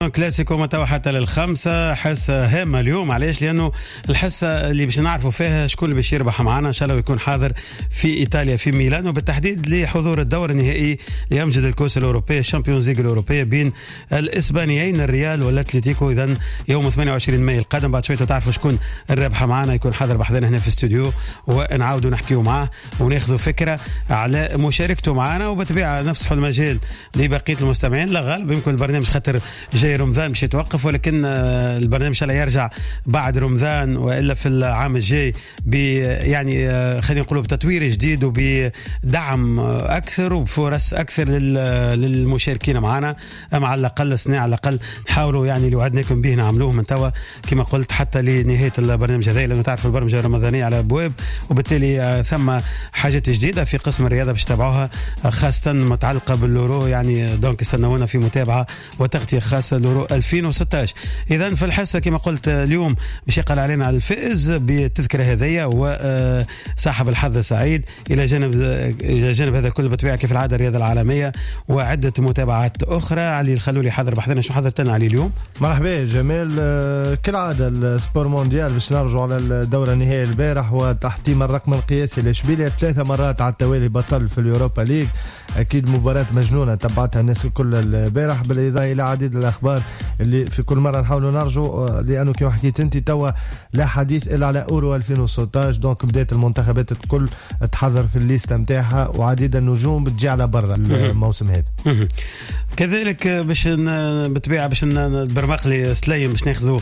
كلاسيكو متى حتى للخمسة. حصة هامة اليوم، علاش؟ لأنه الحصة اللي باش نعرفوا فيها شكون اللي باش يربح معنا إن شاء الله ويكون حاضر في إيطاليا في ميلان، وبالتحديد لحضور الدور النهائي لأمجد الكؤوس الأوروبية الشامبيونز ليج الأوروبية بين الإسبانيين الريال والأتليتيكو. إذن يوم 28 ماي القادم بعد شوية تعرفوا شكون الرابحة معنا، يكون حاضر بحضرنا هنا في الاستوديو ونعاودوا نحكيوا معاه وناخذوا فكرة على مشاركته معنا، وبطبيعة نفتحوا المجال لبقية المستمعين. لا غالب يمكن البرنامج خاطر جاي رمضان مش يتوقف، ولكن البرنامج ان شاء الله يرجع بعد رمضان والا في العام الجاي يعني خلينا نقولوا بتطوير جديد وبدعم اكثر وبفرص اكثر للمشاركين معنا. اما على الاقل سنه على الاقل نحاولوا يعني اللي وعدناكم به نعملوه من توا كما قلت حتى لنهايه البرنامج هذا، لانه تعرف البرامج الرمضانيه على ابواب، وبالتالي ثم حاجات جديده في قسم الرياضه باش تتابعوها خاصه متعلقه باليورو. يعني دونك استنونا في متابعه وتغطيه خاصه اليورو 2016. اذا في الحصه كما قلت اليوم باش يقال علينا على الفائز بالتذكره هذيا وصاحب الحظ السعيد، الى جانب هذا الكل بطبيعه كيف العاده الرياضه العالميه وعده متابعات اخرى. علي الخلولي حاضر بحضرنا، شو حضرت لنا علي اليوم؟ مرحبا جمال. كالعاده السبور مونديال باش نرجعوا على الدوره النهائيه البارح وتحطيم الرقم القياسي لاشبيليا 3 مرات على التوالي بطل في اليوروبا ليج. اكيد مباراه مجنونه تبعتها الناس الكل البارح، بالاضافه الى عديد الاخبار اللي في كل مره نحاولوا نرجو، لانه كما حكيت انت توا لا حديث الا على اورو 2016. دونك بدات المنتخبات الكل تحضر في الليسته نتاعها وعديد النجوم بتجي على برا الموسم هذا. كذلك باش بطبيعه باش البرمقلي سليم باش ناخذوا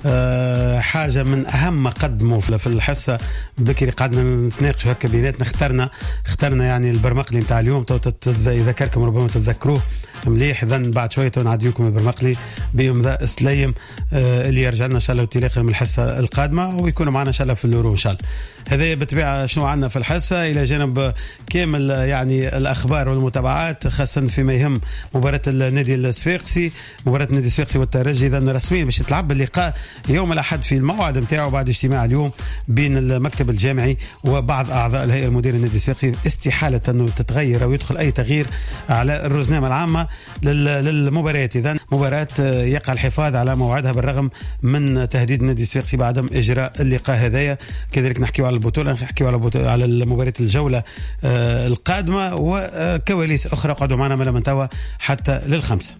حاجه من اهم ما قدموا في الحصه. بكري قعدنا نتناقشوا هكا بيناتنا، اخترنا يعني البرمقلي نتاع اليوم. يذكركم ربما تتذكروه مليح. اذا بعد شويه نعديكم البرمقلي بامضاء سليم اللي يرجع لنا ان شاء الله وتلاقي من الحصه القادمه ويكونوا معنا ان شاء الله في اليورو ان شاء الله. هذا بطبيعه شنو عندنا في الحصه الى جانب كامل يعني الاخبار والمتابعات، خاصه فيما يهم مباراه النادي الصفاقسي، مباراه النادي الصفاقسي والترجي. اذا رسميا باش يتلعب اللقاء يوم الاحد في الموعد نتاعو بعد اجتماع اليوم بين المكتب الجامعي وبعض اعضاء الهيئه المديره للنادي الصفاقسي، استحاله انه تتغير او يدخل اي تغيير على الرزنامه العامه للمباريات. اذا مباراه يقع الحفاظ على موعدها بالرغم من تهديد النادي الصفاقسي بعدم اجراء اللقاء هذايا. كذلك نحكيوا على البطوله، نحكيوا على المباريات الجوله القادمه وكواليس اخرى. قعدوا معنا من توا حتى للخمسة.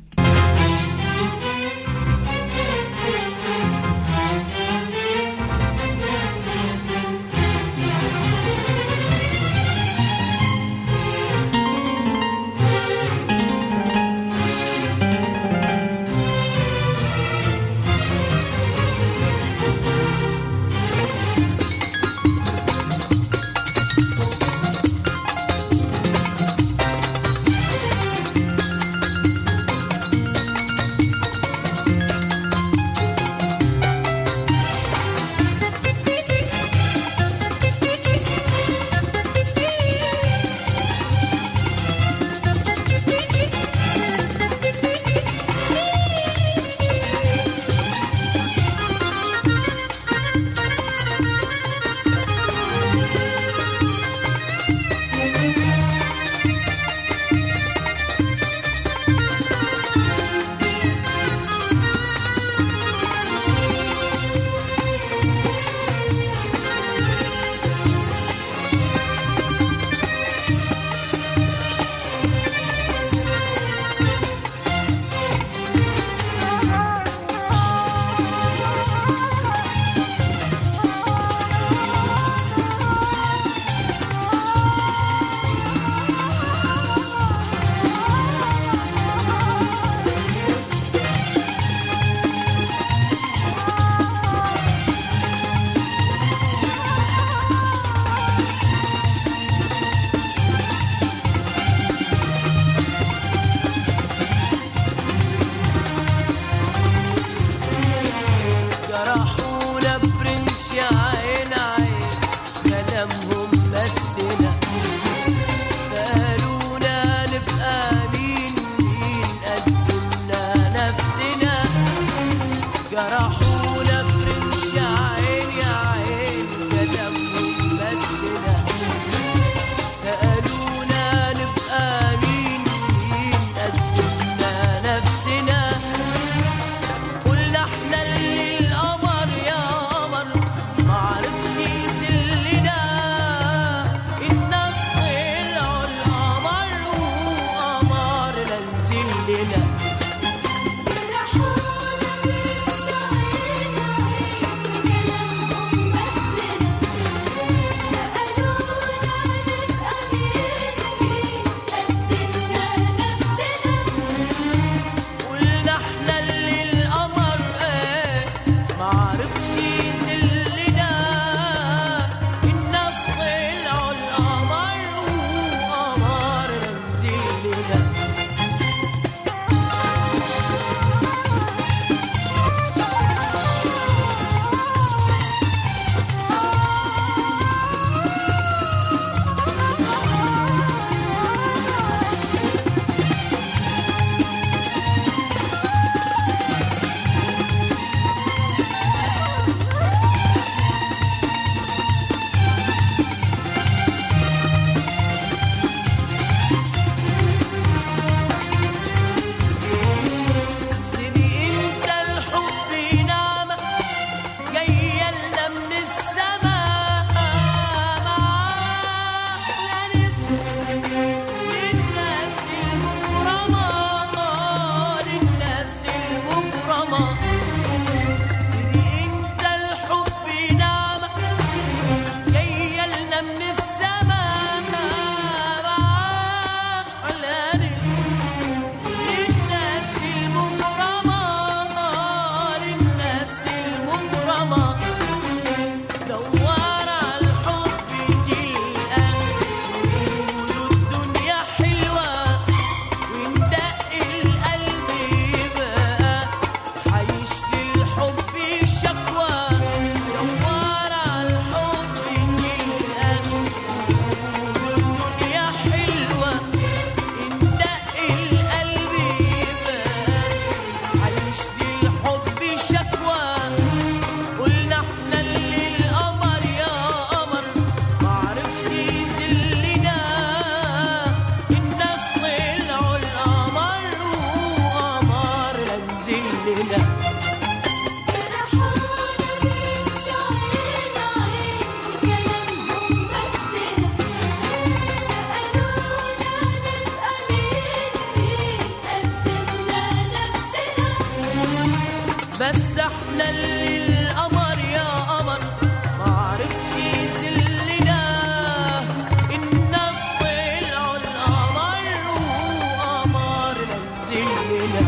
بس احنا اللي القمر يا قمر ما عرفش يسلنا. الناس طلعوا القمر وقمر نزلنا.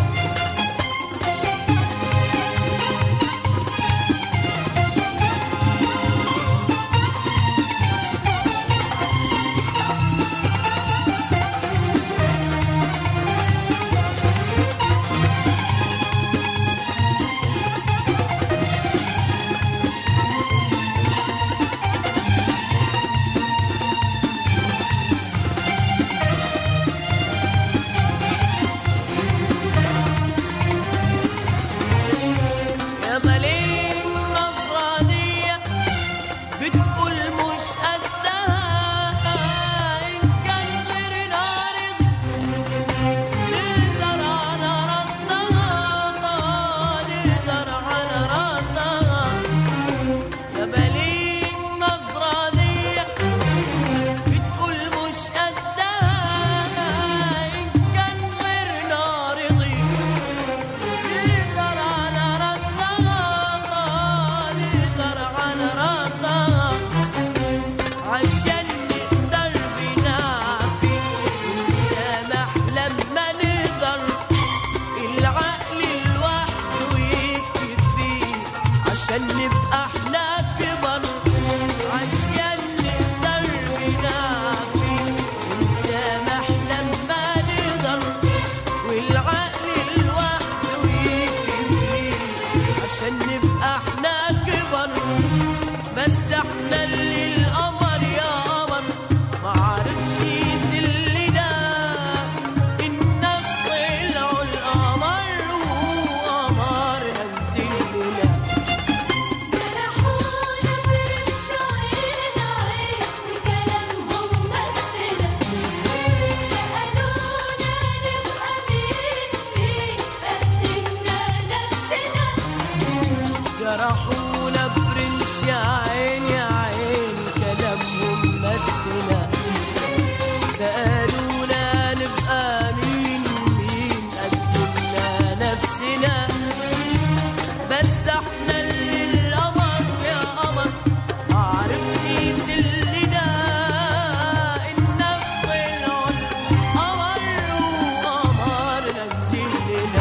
بس احنا اللي القمر يا قمر ما عرفش يسلنا. الناس طلعوا القمر وقمر نزلنا. جرحونا برمش عين عين وكلامهم مسنا. سألونا نبقى مين مين قدمنا نفسنا. جرحونا برمش يا عين يا عين كلامهم مسنا. سألونا نبقى مين مين قدمنا نفسنا. بس احنا اللي القمر يا قمر ما عرفش يسلنا. الناس طلعوا القمر وقمر نزلنا.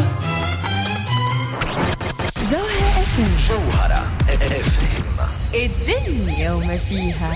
جوهرة اف ام الدنيا وما فيها.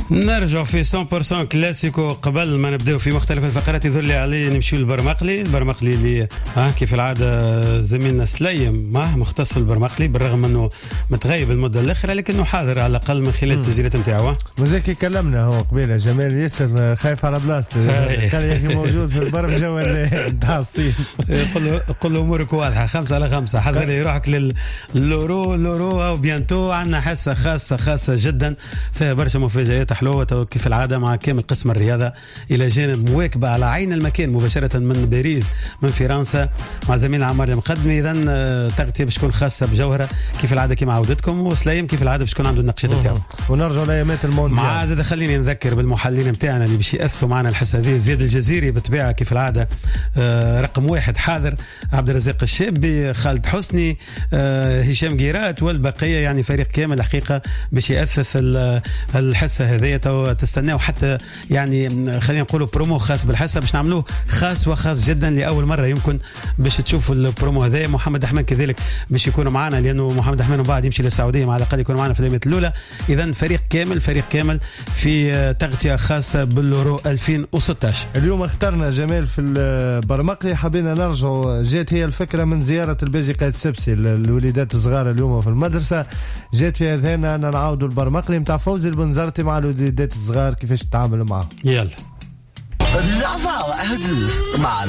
نرجع في 100% كلاسيكو. قبل ما نبداو في مختلف الفقرات يظهر لي علي نمشيو للبرمقلي اللي كيف العاده زميلنا سليم مختص في البرمقلي، بالرغم انه متغيب المده الاخيره لكنه حاضر على الاقل من خلال التسجيلات نتاعو. مازال كلمنا هو قبيله جمال ياسر خايف على بلاصته، قال يا اخي موجود في البرمجه ولا نتاع الصين. قل له امورك واضحه 5 على 5، حضر يروحك للورو او بيانتو. عندنا حصه خاصه جدا فيها برشا مفاجآت حلوه كيف العاده مع كامل قسم الرياضه الى جانب مواكبه على عين المكان مباشره من باريس من فرنسا مع زميلنا عمار المقدمي. اذا تغطيه باش تكون خاصه بجوهره كيف العاده كما عودتكم، وسليم كيف العاده باش تكون عنده النقشات نتاعو. ونرجعوا لايامات المونديال. مع زاد خليني نذكر بالمحللين نتاعنا اللي باش ياثروا معنا الحصه هذه. زياد الجزيري بالطبيعه كيف العاده رقم 1 حاضر، عبد الرزاق الشابي، خالد حسني، هشام جيرات والبقيه، يعني فريق كامل حقيقه باش ياثث الحصه هذه. تستناو حتى يعني خلينا نقولوا برومو خاص بالحصه باش نعملوه خاص وخاص جدا لاول مره يمكن باش تشوفوا البرومو هذا. محمد احمد كذلك باش يكونوا معنا لانه محمد احمد وبعد يمشي للسعوديه مع الاقل يكون معنا في الايامات الاولى. اذا فريق كامل في تغطيه خاصه باليورو 2016. اليوم اخترنا جمال في البرمقلي، حبينا نرجعوا، جات هي الفكره من زياره الباجي قايد سبسي الوليدات الصغار اليوم في المدرسه، جات في اذهاننا ان نعاودوا البرمقلي نتاع فوزي البنزرتي مع الوليدات الصغار كيفاش تتعاملوا معهم. يلا اللحظة وأهدف مع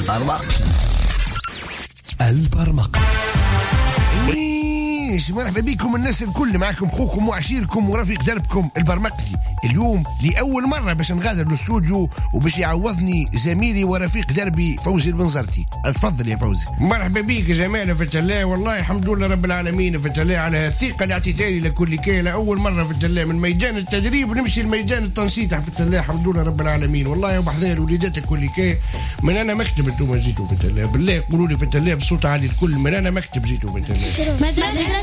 البرمقلي. مرحبا بكم الناس الكل، معكم خوكم وعشيركم ورفيق دربكم البرمقلي. اليوم لأول مرة باش نغادر الاستوديو وباش يعوضني زميلي ورفيق دربي فوزي البنزرتي. اتفضل يا فوزي. مرحبا بك يا جمال في التلاء، والله الحمد لله رب العالمين في التلاء على الثقة اللي اعطيتها لكل كي. لأول مرة في التلاء من ميدان التدريب ونمشي لميدان التنشيط في التلاء، الحمد لله رب العالمين. والله وبحذر الوليدات كل كي من أنا مكتب انتم جيتوا في التلاء، بالله قولوا لي في التلاء بصوت عالي الكل من أنا مكتب جيتوا في التلاء.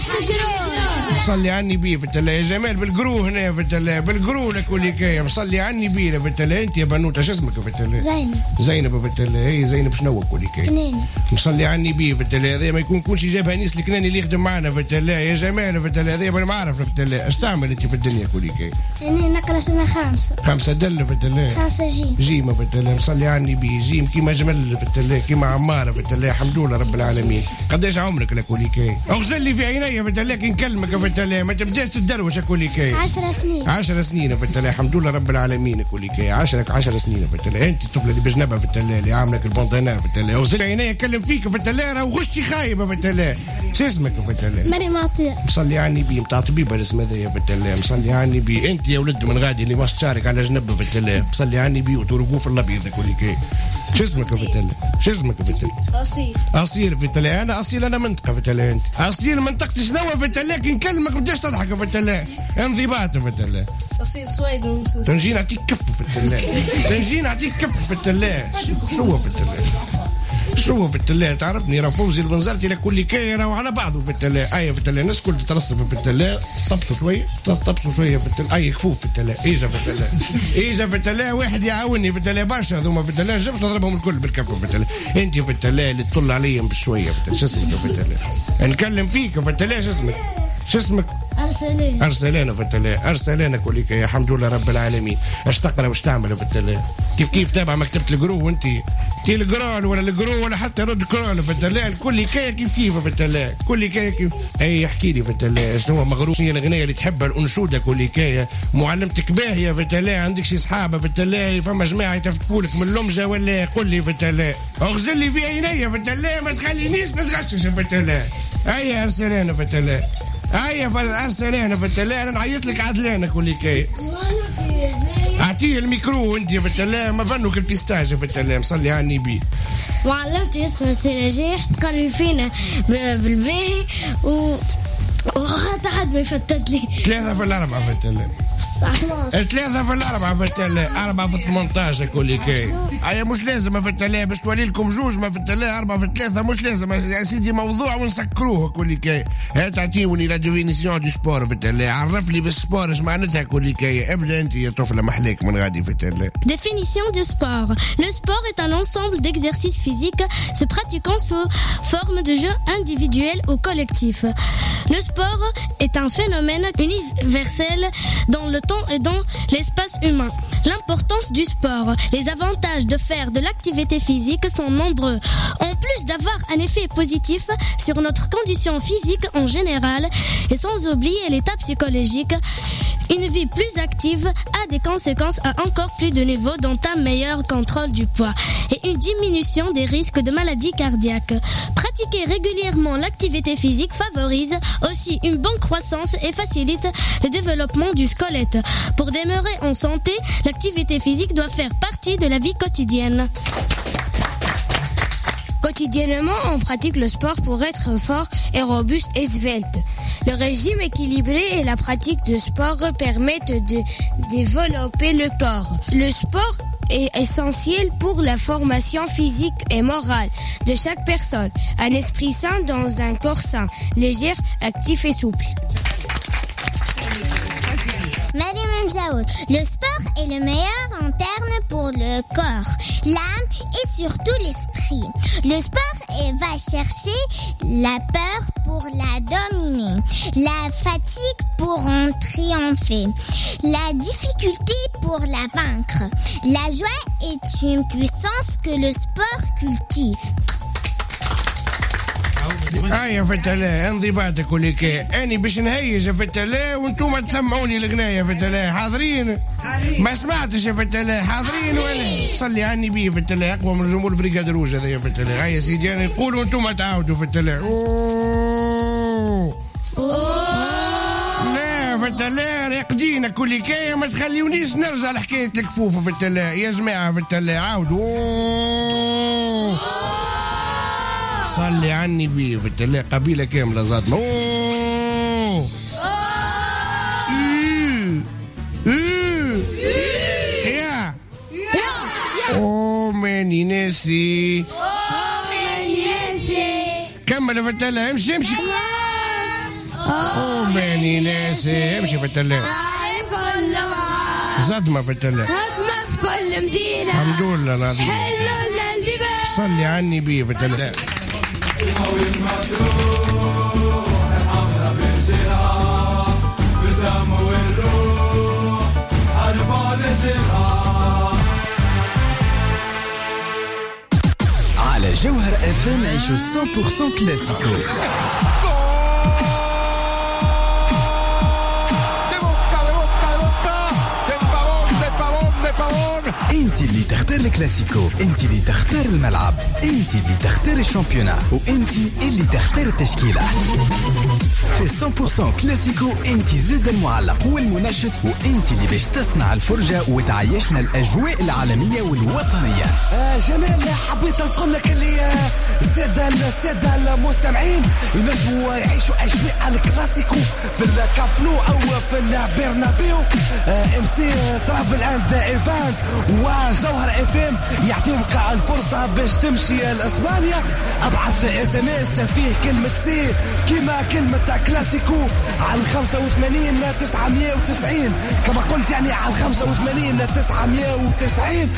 صلي عني بيه في التلاء يا جمال، بالقرو هنا في التلاء، بالقرو لكل كي مصلي عني بيه في التلاء. انت يا بنوته شو اسمك في التلاء؟ زينب في التلاء. هي زينب شنو كل كي؟ كناني. مصلي عني بيه في التلاء. هذا ما يكونش جابها نيس الكناني اللي يخدم معنا في التلاء يا جمال في التلاء. هذا ما عارف في التلاء. اش تعمل انت في الدنيا كل كي؟ انا نقرا سنه خامسه دل في التلاء. 5 جيم في التلاء. مصلي عني بيه جيم كيما جمل في التلاء كيما عماره في التلاء، الحمد لله رب العالمين. قداش عمرك لكل كي؟ اغسل لي في عيني في التلاء كي نكلمك في التلاء، ما تبداش تدروش كل كي. 10 سنين. 10 سنين في التلاء، الحمد لله رب العالمين. كل كي 10 سنين في التلاء. انت الطفله اللي بجنبها في التلاء اللي عاملك البندانه في التلاء، اغسل عيني اكلم فيك في التلاء، راه غشتي خايبه في التلاء. شو اسمك في التلاء؟ مريم عطيه. مصلي عني بي نتاع طبيبه الاسم هذايا في التلاء. مصلي عني بي انت يا ولد من غادي اللي ما تشارك على جنبه في التلاء. مصلي عني بي وترقوه في الابيض كل كي. شو اسمك في التلاء؟ شو اسمك في التلاء؟ اصيل في التلاء. انا اصيل، انا منطقه في التلاء. انت اصيل منطقه شنو في التلاء؟ كي نكلمك ما بداش تضحك في التلاء. انضباط في التلاء. اصيل سويد ونسوس. تنجي نعطيك كف في التلاء. تنجي نعطيك كف في التلاء. شو في التلاء؟ شو في التلاء؟ تعرفني راه فوزي البنزرتي لكل كي راهو على بعضه في التلاء. اي في التلاء الناس كل ترصف في التلاء، طبسوا شويه في التلاء. اي كفوف في التلاء. اجا في التلاء واحد يعاوني في التلاء برشا هذوما في التلاء، جبت نضربهم الكل بالكف في التلاء. انت في التلاء اللي تطل عليهم بشويه في التلاء. شو اسمك في التلاء؟ نكلم فيك في التلاء. شو اسمك؟ أرسلانة في التلاء. أرسلانة كلك يا الحمد لله رب العالمين. اش تقرا واش تعمل في التلاء؟ كيف تابع مكتبة القرو وانت تي القرال ولا القرو ولا حتى رد قرال في التلاء. الكل كي كيف في التلاء. كل كي كيف. اي احكي لي في التلاء شنو مغروم هي الاغنيه اللي تحبها الانشوده كل كي. معلمتك باهيه في التلاء، عندك شي صحابه في التلاء، فما جماعه يتفتفولك من اللمجه ولا قول لي في التلاء. اغزل لي في عينيا في التلاء، ما تخلينيش نتغشش في التلاء. اي أرسلانة في التلاء. أرسلانة في التلاء. انا نعيط لك عدلانه كل كي. اعطيه الميكرو انت في التلاء، ما فنك البيستاج في التلاء. مصلي عني بيه. معلمتي اسمها سراجيح تقري فينا بالباهي وحتى حد ما يفتت لي. 3 في 4 في التلاء. 3 في 4 في التلاء. 4 في 18 كل كي. اي مش لازم في التلاء باش تولي لكم جوج ما في التلاء. 4 في 3 مش لازم يا سيدي، موضوع ونسكروه كل كي. هات عطيوني لا ديفينيسيون دو سبور في التلاء. عرف لي بالسبور اش معناتها كل كي. ابدا انت يا طفله محلاك من غادي في التلاء. Définition du sport. Le sport est un ensemble d'exercices physiques se pratiquant sous forme de jeu individuel ou collectif. Le sport est un phénomène universel dans le le temps et dans l'espace humain. L'importance du sport. Les avantages de faire de l'activité physique sont nombreux. En plus d'avoir un effet positif sur notre condition physique en général, et sans oublier l'état psychologique, une vie plus active a des conséquences à encore plus de niveau, dont un meilleur contrôle du poids et une diminution des risques de maladies cardiaques. Pratiquer régulièrement l'activité physique favorise aussi une bonne croissance et facilite le développement du squelette. Pour demeurer en santé, l'activité physique doit faire partie de la vie quotidienne. Quotidiennement, on pratique le sport pour être fort et robuste et svelte. Le régime équilibré et la pratique de sport permettent de développer le corps. Le sport est essentiel pour la formation physique et morale de chaque personne. Un esprit sain dans un corps sain, léger, actif et souple. Mariam Mjaoul, le sport est le meilleur en termes pour le corps, l'âme et surtout l'esprit. Le sport va chercher la peur pour la dominer, la fatigue pour en triompher, la difficulté pour la vaincre. La joie est une puissance que le sport cultive. يا فتلاه انضباطك ولك اني باش نهيج يا فتلاه وانتم تسمعوني الغنايه يا فتلاه حاضرين ما سمعتش يا فتلاه حاضرين ولا صلي على النبي يا فتلاه اقوى من جمهور بريغاد روج هذا يا فتلاه هيا سيدي انا نقولوا انتم تعاودوا فتلاه لا فتلاه راقدين كل كايه ما تخليونيش نرجع لحكايه الكفوف فتلاه يا جماعه فتلاه عاودوا صلي عني بيه في التلاقي قبيلة كاملة زادنا يا ماني ناسي كمل في التلاقي امشي ماني ناسي امشي في التلاقي زادمة في التلاقي في كل مدينة الحمد لله العظيم صلي عني بيه في التلاقي على جوهر اف ام عيشوا 100% كلاسيكو. انت اللي تختار الكلاسيكو، انت اللي تختار الملعب، انت اللي تختار الشامبيونا، وانت اللي تختار التشكيلة. في 100% كلاسيكو انت زاد المعلق والمنشط، وانت اللي باش تصنع الفرجة وتعيشنا الاجواء العالمية والوطنية. جمال حبيت نقول لك اللي السادة المستمعين ينجموا يعيشوا اجواء الكلاسيكو في الكامب نو او في البرنابيو. ام سي ترافل اند ايفنت وجوهر اف ام يعطيوك الفرصه باش تمشي لاسبانيا. ابعث اس ام اس فيه كلمه سي كيما كلمه كلاسيكو على 85 990 كما قلت، يعني على 85 990.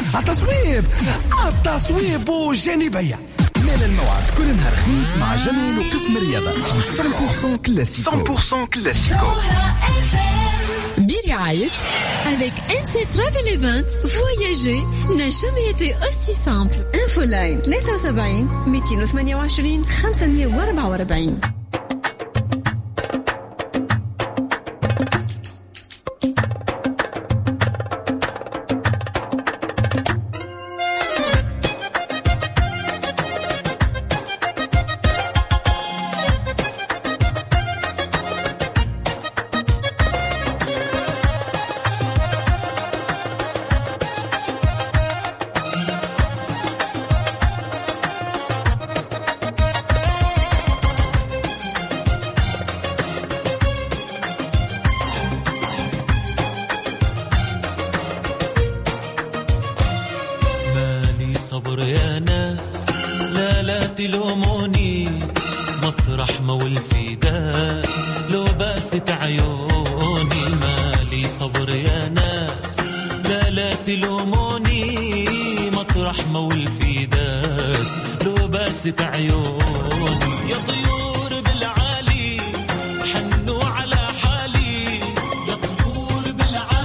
التصويب وجانبيه من الموعد كل نهار خميس مع جمال وقسم الرياضة في 100% كلاسيكو. 100% كلاسيكو برعاية avec MC Travel Event. Voyager n'a jamais été aussi simple. Infoline 73 228 544. صبر يا ناس لا تلوموني مطرح ما ولفي داس لو باست عيوني مالي صبر يا ناس لا تلوموني مطرح ما ولفي داس لو باست عيوني يا طيور بالعالي حنوا على حالي يا طيور بالعالي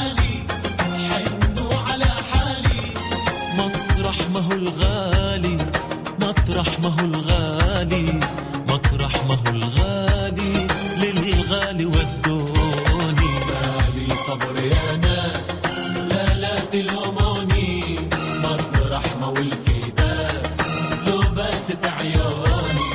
مطرح ما هو الغالي مطرح ما هو الغالي للغالي ودوني مالي صبر يا ناس لا تلوموني مطرح ما هو الفداس لو باست عيوني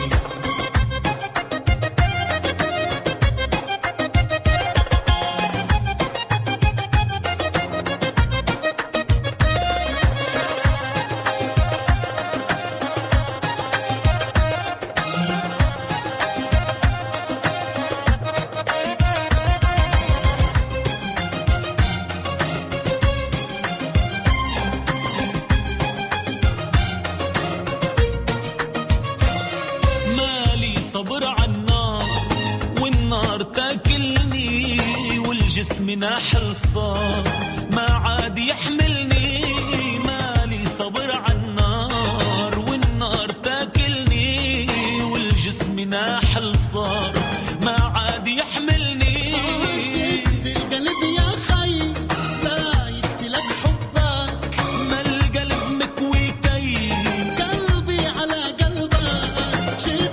صبر عالنار والنار تاكلني والجسم ناحل صار ما عاد يحملني مالي صبر عالنار والنار تاكلني والجسم ناحل صار ما عاد يحملني شد القلب يا خي لا يقتلك حبك ما القلب مكوي كي قلبي على قلبك شد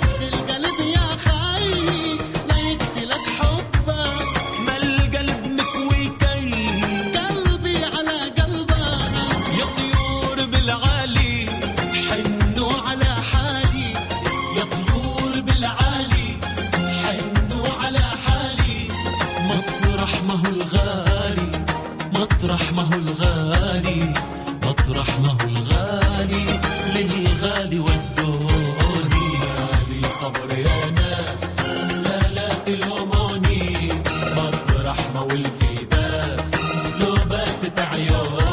مطرح ما هو الغالي مطرح ما هو الغالي للغالي ودوني مالي صبر يا ناس لا تلوموني مطرح ما هو الفداس لو باست عيوني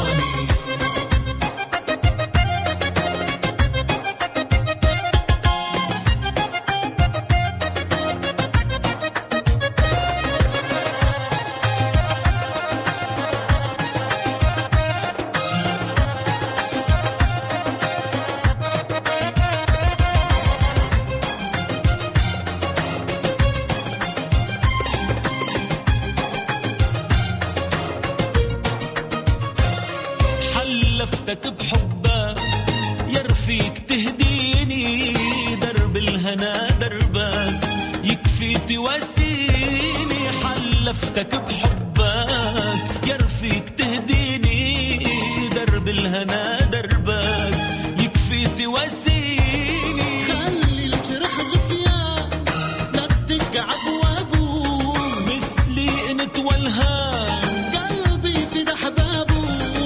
حلفتك بحبك يا رفيق تهديني درب الهنا دربك يكفي تواسيني حلفتك بحبك يا رفيق تهديني درب الهنا دربك يكفي تواسيني خلي الجرح غثيان لا تقعد وابو مثلي انت والهان قلبي في دحبابه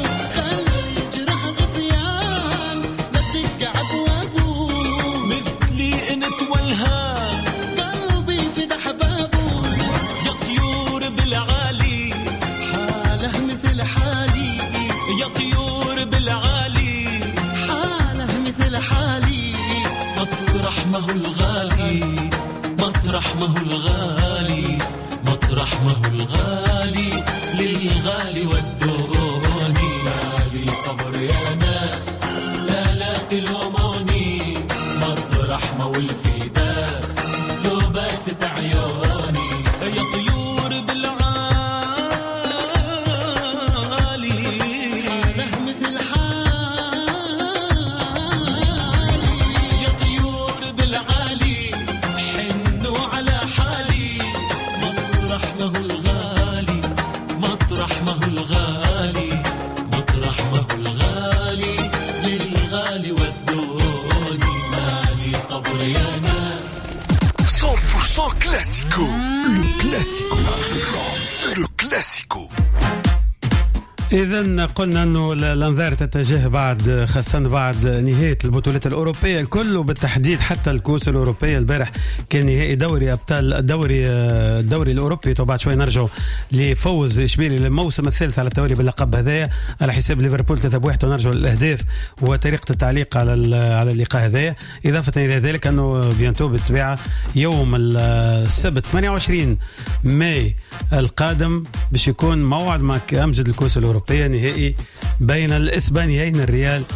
مطرح ما هو الغالي مطرح ما هو الغالي مطرح ما هو الغالي للغالي ودوني مالي صبر يا ناس لا تلوموني مطرح ما هو الفداس لو باست عيوني يا طيور بالعالي حاله مثل ما هو الغالي مطرح ما هو الغالي للغالي ودوني مالي صبر يا ناس 100% classico. Le classico. إذا قلنا أنه الأنظار تتجه بعد خاصة بعد نهاية البطولات الأوروبية الكل وبالتحديد حتى الكؤوس الأوروبية. البارح كان نهائي دوري أبطال الدوري الأوروبي. بعد شوي نرجع لفوز إشبيلية للموسم الثالث على التوالي باللقب هذايا على حساب ليفربول 3-1 ونرجع للأهداف وطريقة التعليق على اللقاء هذايا. إضافة إلى ذلك أنه بيانتو بالطبيعة يوم السبت 28 ماي القادم باش يكون موعد مع أمجد الكؤوس الأوروبية نهائي بين الإسبانيين الريال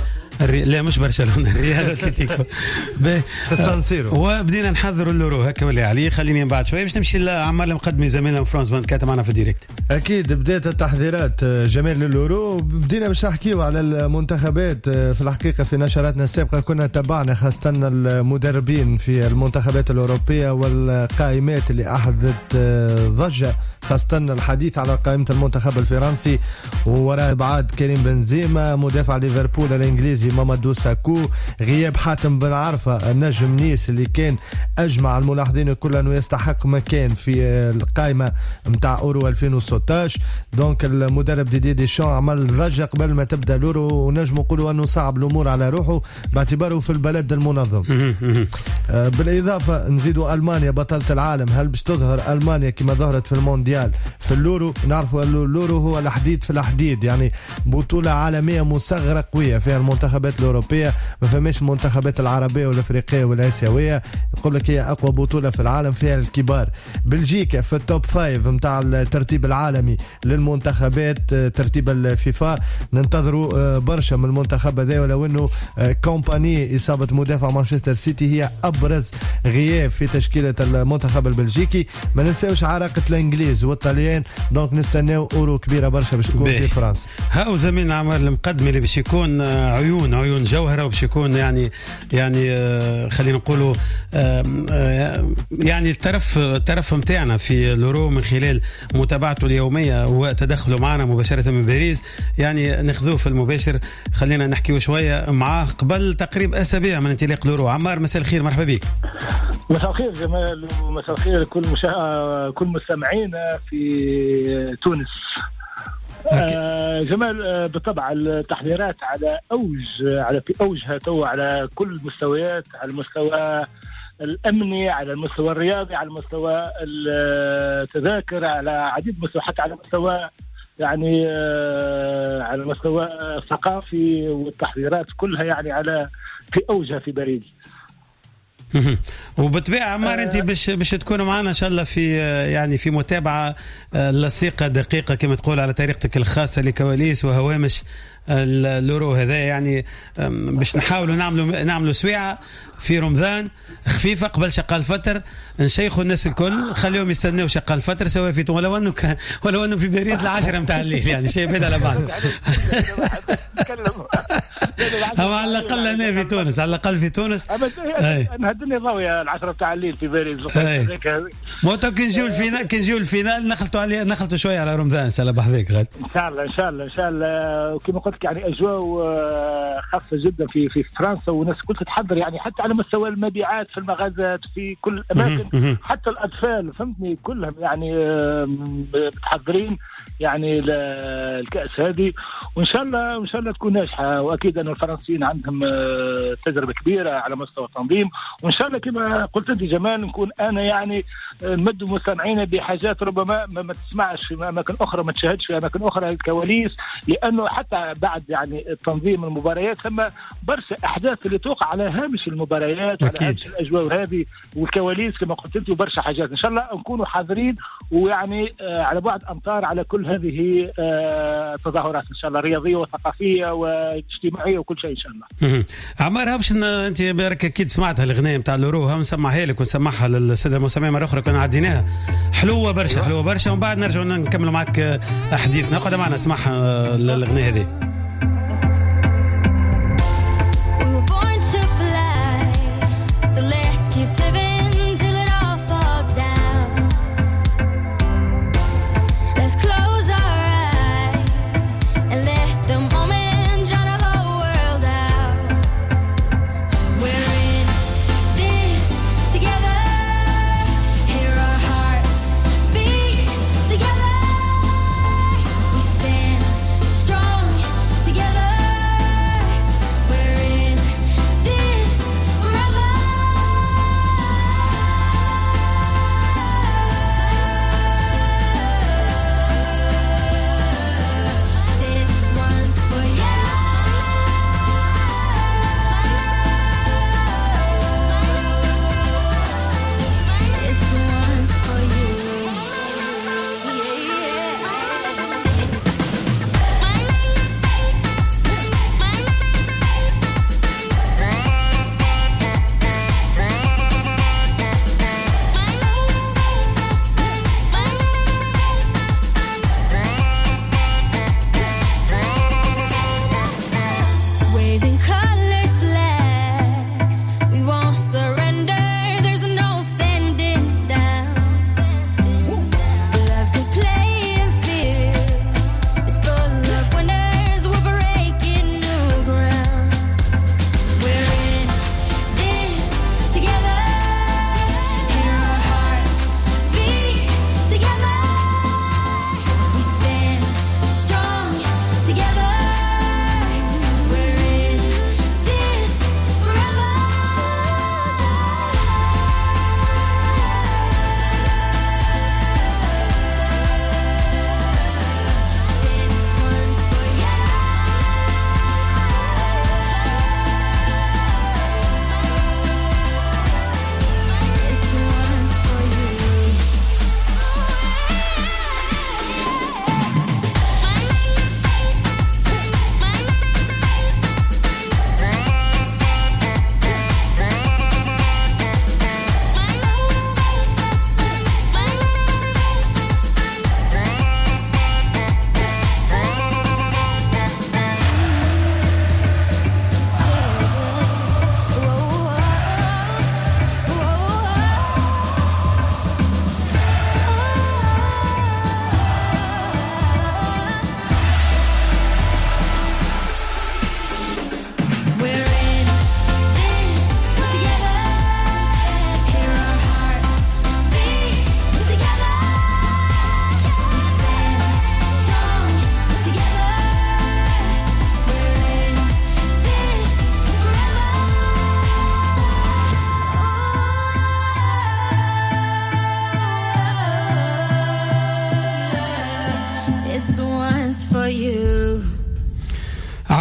لا مش برشلونه، الريال اتلتيكو في السان سيرو. وبدينا نحضروا اللورو هكا ولا عليه. خليني من بعد شويه باش نمشي لعمار المقدمي زميلنا من فرانس 24 معنا في الديريكت. اكيد بدات التحضيرات جمال للورو. بدينا باش نحكيو على المنتخبات. في الحقيقه في نشراتنا السابقه كنا تابعنا خاصه المدربين في المنتخبات الاوروبيه والقائمات اللي احدثت ضجه، خاصه الحديث على قائمه المنتخب الفرنسي ووراء ابعاد كريم بنزيما، مدافع ليفربول الانجليزي مامادو ساكو، غياب حاتم بن عرفه النجم نيس اللي كان اجمع الملاحظين الكل انه يستحق مكان في القائمه نتاع اورو 2016. دونك المدرب ديدي ديشان عمل ضجه قبل ما تبدا الاورو، ونجم نقولوا انه صعب الامور على روحه باعتباره في البلد المنظم. بالاضافه نزيدوا المانيا بطله العالم. هل باش تظهر المانيا كما ظهرت في المونديال في اللورو؟ نعرفوا اللورو هو الحديد في الحديد، يعني بطوله عالميه مصغره قويه فيها المنتخبات الاوروبيه، ما فماش المنتخبات العربيه والافريقيه والاسيويه. يقول لك هي اقوى بطوله في العالم فيها الكبار. بلجيكا في التوب 5 نتاع الترتيب العالمي للمنتخبات ترتيب الفيفا. ننتظروا برشا من المنتخب هذا، ولو انه كومباني اصابه مدافع مانشستر سيتي هي ابرز غياب في تشكيله المنتخب البلجيكي. ما ننساوش عراقه الانجليز والطليان. دونك نستناو اورو كبيره برشا باش تكون في فرنسا. هاو زميلنا عمر المقدمي اللي باش يكون عيون جوهره، وباش يكون يعني خلينا نقولوا يعني الترف نتاعنا في اليورو من خلال متابعته اليوميه وتدخله معنا مباشره من باريس، يعني ناخذوه في المباشر. خلينا نحكيو شويه معاه قبل تقريب اسابيع من انطلاق اليورو. عمار مساء الخير، مرحبا بك. مساء الخير جمال، ومساء الخير كل مستمعينا في تونس. جمال، بالطبع التحضيرات في اوجها تو على كل المستويات، على المستوى الامني، على المستوى الرياضي، على المستوى التذاكر، على عديد مستوى، حتى على مستوى يعني على المستوى الثقافي، والتحضيرات كلها يعني في اوجها في باريس. وبالطبيعة عمار انت باش تكونوا معنا ان شاء الله في يعني في متابعة لصيقة دقيقة كما تقول على طريقتك الخاصة لكواليس وهوامش اليورو هذا. يعني باش نحاولوا نعملوا سويعة في رمضان خفيفة قبل شقال الفطر، نشيخوا الناس الكل، خليهم يستناو شقال الفطر سواء في ولو انه في باريس 10 متاع الليل، يعني شيء بعيد على بعض. أو على الأقل هنا في تونس، على الأقل في تونس نهدني ضوية 10 متاع الليل في باريس. موتو كي نجيو الفينال نخلطوا شوية على رمضان إن شاء الله بحذيك غد. إن شاء الله. وكما قلت لك يعني أجواء خاصة جدا في فرنسا، والناس كل تتحضر يعني حتى على مستوى المبيعات في المغازات في كل الأماكن، حتى الأطفال فهمتني كلهم يعني متحضرين يعني الكأس هذه، وإن شاء الله تكون ناجحة. وأكيد أن الفرنسيين عندهم تجربة كبيرة على مستوى التنظيم، وإن شاء الله كما قلت أنت جمال نكون أنا يعني نمد مستمعين بحاجات ربما ما تسمعش في أماكن أخرى، ما تشاهدش في أماكن أخرى، الكواليس، لأنه حتى بعد يعني تنظيم المباريات ثم برشا أحداث اللي توقع على هامش المباريات، على هامش الأجواء هذه والكواليس كما قلت أنت، وبرشا حاجات. إن شاء الله نكونوا حاضرين ويعني على بعد أمتار على كل هذه التظاهرات إن شاء الله، رياضية وثقافية واجتماعية وكل شيء إن شاء الله. عمار باش انت بارك اكيد سمعتها الاغنيه نتاع اليورو، نسمعها لك ونسمعها للساده المستمعين مره اخرى، كنا عديناها حلوه برشا ومن بعد نرجع نكملوا معك حديثنا. اقعد معنا اسمعها الاغنيه هذه.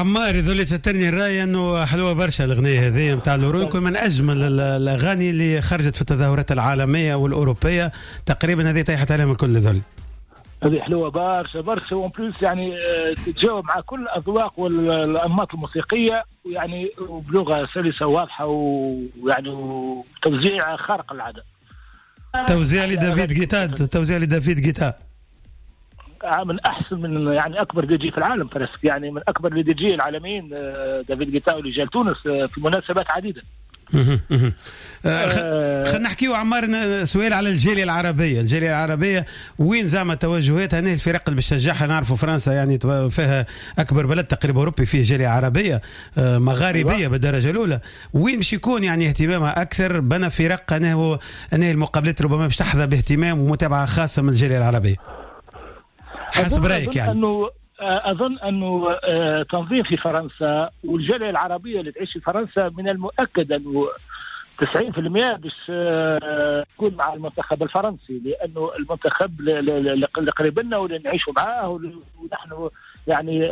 عمار يظل يتترني الراي انه حلوه برشا الاغنيه هذه نتاع لورو، يمكن من اجمل الاغاني اللي خرجت في التظاهرات العالميه والاوروبيه تقريبا، هذه طيحت عليهم الكل ذول. هذه حلوه برشا وان بلوس يعني تتجاوب مع كل الاذواق والانماط الموسيقيه، ويعني بلغه سلسه واضحه ويعني وتوزيع خارق العاده. توزيع لدافيد جيتا من احسن من يعني اكبر دي جي في العالم فرسك، يعني من اكبر دي جي العالمين دافيد جيتا اللي جا لتونس في مناسبات عديده. خلينا نحكيو عمار سؤال على الجالية العربية وين زعما توجهاتها؟ هنا الفرق اللي بتشجعها، نعرفوا فرنسا يعني فيها أكبر بلد تقريبا أوروبي فيه جالية عربية مغاربية بالدرجة الأولى، وين باش يكون يعني اهتمامها أكثر؟ بنا فرق أنه المقابلات ربما باش تحظى باهتمام ومتابعة خاصة من الجالية العربية حسب رأيك يعني؟ أظن أنه تنظيم في فرنسا والجالية العربية اللي تعيش في فرنسا من المؤكد أنه 90% باش تكون مع المنتخب الفرنسي، لأنه المنتخب اللي قريب لنا واللي نعيشوا معاه ونحن يعني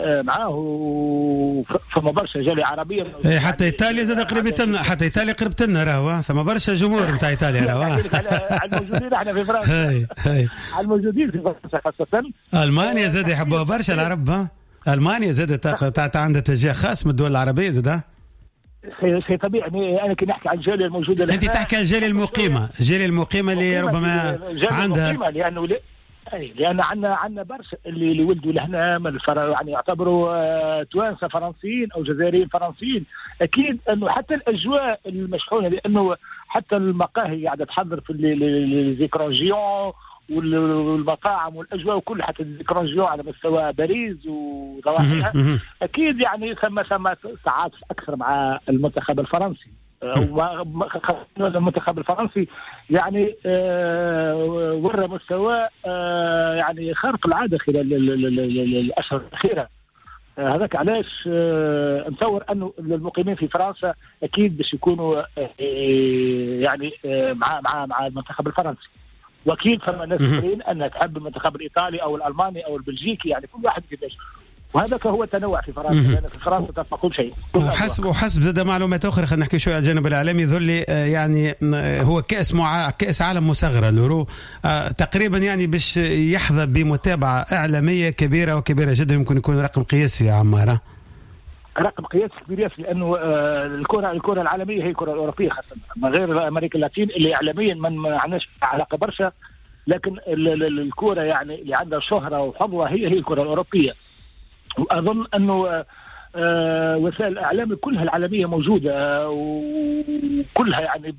معاه فما برشا جالية عربية. حتى إيطاليا زاد قريبتنا، حتى إيطاليا قريبتنا راهو ثم برشا جمهور نتاع إيطاليا راهو. على الموجودين احنا في فرنسا. على الموجودين في فرنسا خاصة. ألمانيا زاد يحبوها برشا العرب. ألمانيا زاد عندها اتجاه خاص من الدول العربية زاد. شيء طبيعي. أنا كي نحكي عن الجالية الموجودة. أنت تحكي عن الجالية المقيمة اللي ربما عندها. لأن عندنا برشا اللي ولدوا لهنا من يعني يعتبروا توانسة فرنسيين أو جزائريين فرنسيين. أكيد أنه حتى الأجواء المشحونة، لأنه حتى المقاهي قاعدة تحضر في الزيكروجيون والمطاعم والأجواء وكل، حتى الزيكروجيون على مستوى باريس وضواحيها. أكيد يعني ثم ساعات أكثر مع المنتخب الفرنسي. المنتخب الفرنسي يعني ورى مستوى يعني خارق العاده خلال الاشهر الاخيره. هذاك علاش نتصور انه المقيمين في فرنسا اكيد باش يكونوا يعني مع المنتخب الفرنسي، واكيد فما ناس اخرين انها تحب المنتخب الايطالي او الالماني او البلجيكي، يعني كل واحد كيفاش. وهذا هو التنوع في فرنسا، لأن في فرنسا تبقى كل شيء. وحسب زاد معلومات أخرى، خلينا نحكي شوية على الجانب الإعلامي. ذولي يعني هو كأس عالم مصغرة اليورو تقريبا، يعني باش يحظى بمتابعة إعلامية كبيرة وكبيرة جدا، يمكن يكون رقم قياسي يا عمارة. رقم قياسي كبير، لأنه الكرة العالمية هي الكرة الأوروبية خاصة، من غير أمريكا اللاتين اللي إعلاميا ما عندناش علاقة برشا، لكن الكرة يعني اللي عندها شهرة وحظوة هي الكرة الأوروبية. وأظن أنه وسائل الإعلام كلها العالمية موجودة، وكلها يعني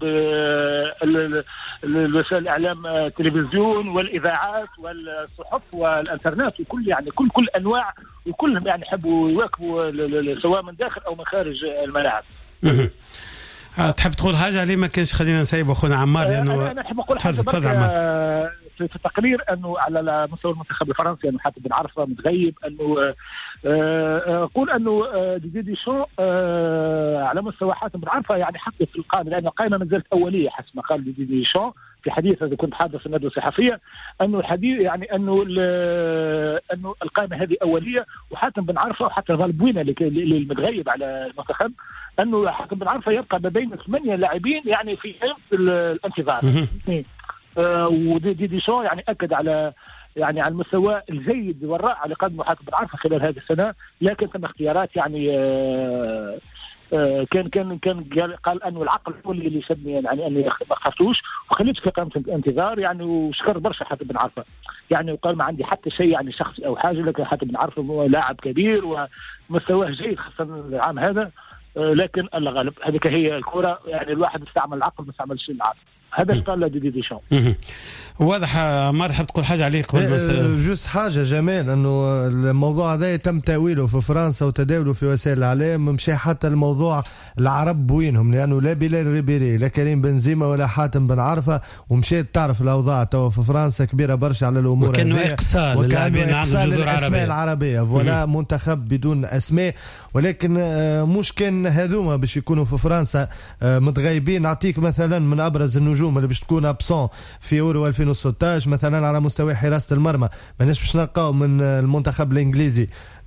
وسائل الإعلام التلفزيون والإذاعات والصحف والإنترنت وكل يعني كل أنواع، وكلهم يعني يحبوا يواكبوا سواء من داخل أو من خارج الملاعب. تحب تقول حاجة عليه؟ ما كانش خلينا نسيب أخونا عمار لأنه أنا أحب أقول حاجة في التقرير أنه على مستوى المنتخب الفرنسي أنه حتى بن عرفة متغيب، أنه أقول أنه دي شو على مستوى حاتم بن عرفة يعني حط في القائمة، لأن القائمة ما زالت أولية حسب ما قال دي شو في حديث هذا كنت حاضر في الندوة الصحفية، أنه الحديث يعني أنه القائمة هذه أولية، وحاتم بن عرفة وحتى فالبوينا اللي المتغيب على المنتخب أنه حاتم بن عرفة يبقى ما بين 8 لاعبين يعني في الانتظار. ودي شو يعني أكد على يعني على المستوى الجيد والرائع اللي قدمه حاتم بن عرفة خلال هذه السنة، لكن ثم اختيارات يعني كان قال انه العقل هو اللي شدني يعني اني ما خفتوش وخليت في قائمه الانتظار يعني، وشكر برشا حاتم بن عرفة يعني، وقال ما عندي حتى شيء يعني شخصي او حاجه، لكن حاتم بن عرفة هو لاعب كبير ومستواه جيد خاصه العام هذا، لكن الله غالب هذيك هي الكره يعني، الواحد يستعمل العقل ما يستعملش العقل. هذا اللي قال دي شو واضح. ما تحب تقول حاجه عليه قبل بس جوست حاجه جمال، انه الموضوع هذا تم تاويله في فرنسا وتداوله في وسائل الاعلام، مشى حتى الموضوع العرب بوينهم، لانه لا بلال ريبيري لا كريم بنزيما ولا حاتم بن عرفة، ومشيت تعرف الاوضاع توا في فرنسا كبيره برشا على الامور، وكانوا اقصاء الاسماء العربيه ولا منتخب بدون اسماء، ولكن مش كان هذوما باش يكونوا في فرنسا متغيبين. نعطيك مثلا من ابرز النجوم اللي باش تكون ابسون في يورو 2016 مثلا على مستوى حراسه المرمى، ماناش باش نلقاو من المنتخب الانجليزي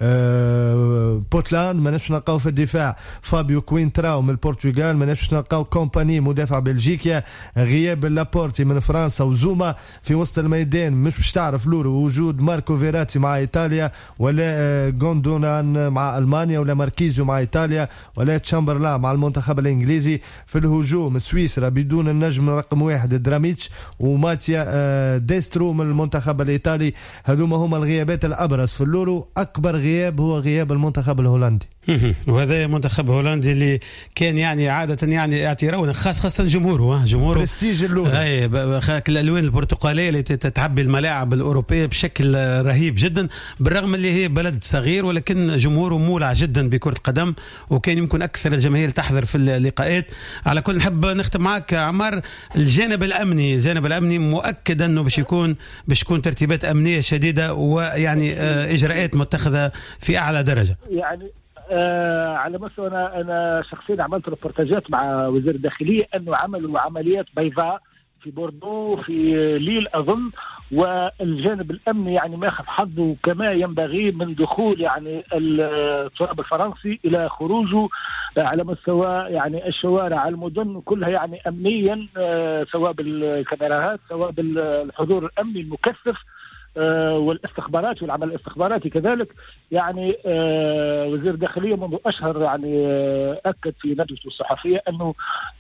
بوتلاند، ما نفش نلقاو في الدفاع فابيو كوينتراو من البرتغال، ما نفش نلقاو كومباني مدافع بلجيكا، غياب لابورتي من فرنسا وزوما في وسط الميدان مش باش تعرف لورو، وجود ماركو فيراتي مع ايطاليا ولا غوندونان مع المانيا ولا ماركيزيو مع ايطاليا ولا تشامبرلان مع المنتخب الانجليزي. في الهجوم سويسرا بدون النجم رقم 1 دراميتش وماتيا ديسترو من المنتخب الايطالي. هذوما هما الغيابات الابرز في اللورو. اكبر غياب هو غياب المنتخب الهولندي، وهذا منتخب هولندي اللي كان يعني عادة يعني يعتبرون خاصة جمهوره برستيج اللورو، اي الالوان البرتقالية اللي تتعبي الملاعب الأوروبية بشكل رهيب جدا، بالرغم اللي هي بلد صغير ولكن جمهوره مولع جدا بكرة قدم، وكان يمكن أكثر الجماهير تحضر في اللقاءات. على كل نحب نختم معك عمار، الجانب الأمني مؤكد أنه باش يكون ترتيبات أمنية شديدة ويعني إجراءات متخذة في أعلى درجة. يعني على مستوى أنا شخصيا عملت ريبورتاجات مع وزير الداخلية أنه عملوا عمليات بيضاء في بوردو في ليل أظن، والجانب الأمني يعني ما أخذ حظه كما ينبغي من دخول يعني التراب الفرنسي إلى خروجه على مستوى يعني الشوارع المدن كلها يعني أمنيا، سواء بالكاميرات سواء بالحضور الأمني المكثف والاستخبارات والعمل الاستخباراتي كذلك. يعني وزير الداخلية منذ أشهر يعني أكد في ندوته الصحفية أنه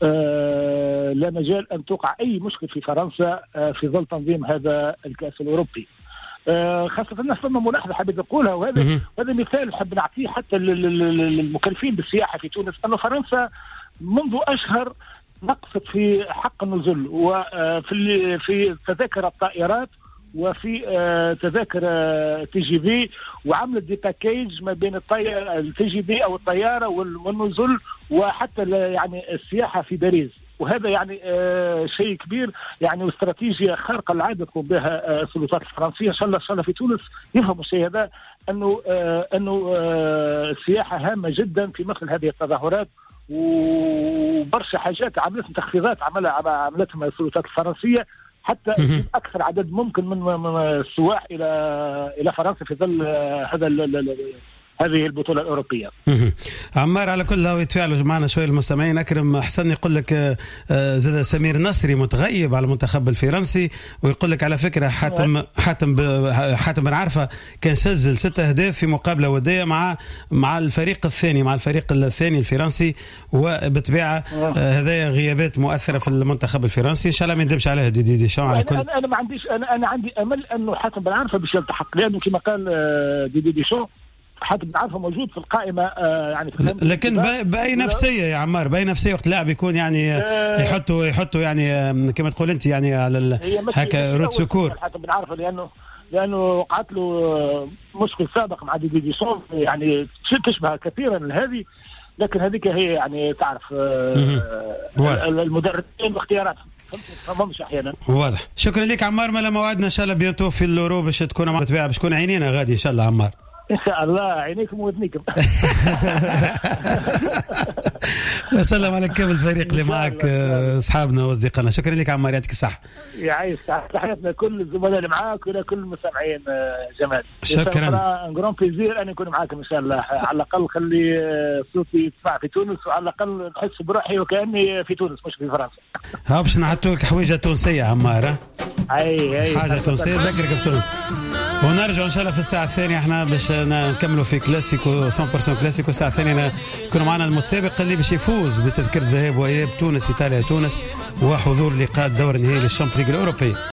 لا مجال أن توقع أي مشكل في فرنسا في ظل تنظيم هذا الكأس الأوروبي. خاصة أن ثم ملاحظة حبيت أقولها، وهذا مثال حب نعطيه حتى للمكلفين بالسياحة في تونس، أن فرنسا منذ أشهر نقصت في حق النزول وفي تذاكر الطائرات وفي تذاكر تي جي في، وعملت دي باكيج ما بين التي جي في او الطياره والنزول وحتى يعني السياحه في باريس. وهذا يعني شيء كبير يعني واستراتيجيه خارقه العاده تقوم بها السلطات الفرنسيه. ان شاء الله في تونس يفهموا الشيء هذا، انه السياحه هامه جدا في مثل هذه التظاهرات، وبرشا حاجات عملتهم تخفيضات عملتهم السلطات الفرنسيه حتى أكثر عدد ممكن من السواح إلى فرنسا في ظل هذه البطولة الأوروبية. عمار على كل هو يتفاعلوا معنا شوية المستمعين. أكرم حسن يقول لك زاد سمير نصري متغيب على المنتخب الفرنسي، ويقول لك على فكرة حاتم بن عرفة كان سجل 6 أهداف في مقابلة ودية مع الفريق الثاني الفرنسي، وبالطبيعة هذا غيابات مؤثرة في المنتخب الفرنسي. إن شاء الله ما يندمش عليها دي شو على كل. أنا ما عنديش أنا عندي أمل أنه حاتم بن عرفة باش يلتحق، لأنه كما قال دي شو حاتم بن عرفة موجود في القائمة يعني لكن بأي نفسية يا عمار، بأي نفسية وقت لاعب يكون يعني يحطوا يعني كما تقول أنت يعني على هكا رود سكور. حاتم بن عرفة لأنه وقعت له مشكل سابق مع دي شو يعني تشبه كثيرا هذه، لكن هذيك هي يعني تعرف المدربين واختياراتهم مش احيانا. واضح. شكرا لك عمار، ما موعدنا ان شاء الله بيانتو في اللورو باش تكون مع التباع، باش تكون عينينا غادي ان شاء الله عمار. ان شاء الله عينيكم واذنيكم. وسلام على كامل الفريق اللي معك اصحابنا واصدقائنا. شكرا لك عمار، يعطيك الصحه. يعيش تحياتنا كل الزملاء اللي معاك ولا كل المستمعين جمال. شكرا. ان جرون بليزير ان يكون معاكم ان شاء الله. على الاقل خلي صوتي يسمع في تونس، وعلى الاقل نحس بروحي وكاني في تونس مش في فرنسا. ها باش نحطوا لك حويجه تونسيه عمار. اي حاجه تونسيه ذكرك بتونس. ونرجع ان شاء الله في الساعه الثانيه احنا باش نكملوا في كلاسيكو 100% كلاسيكو. الساعه الثانيه يكونوا معنا المتسابق اللي باش يفوز بتذكره ذهاب واياب تونس ايطاليا تونس، وحضور لقاء الدور النهائي للشامبيونز ليغ الاوروبي.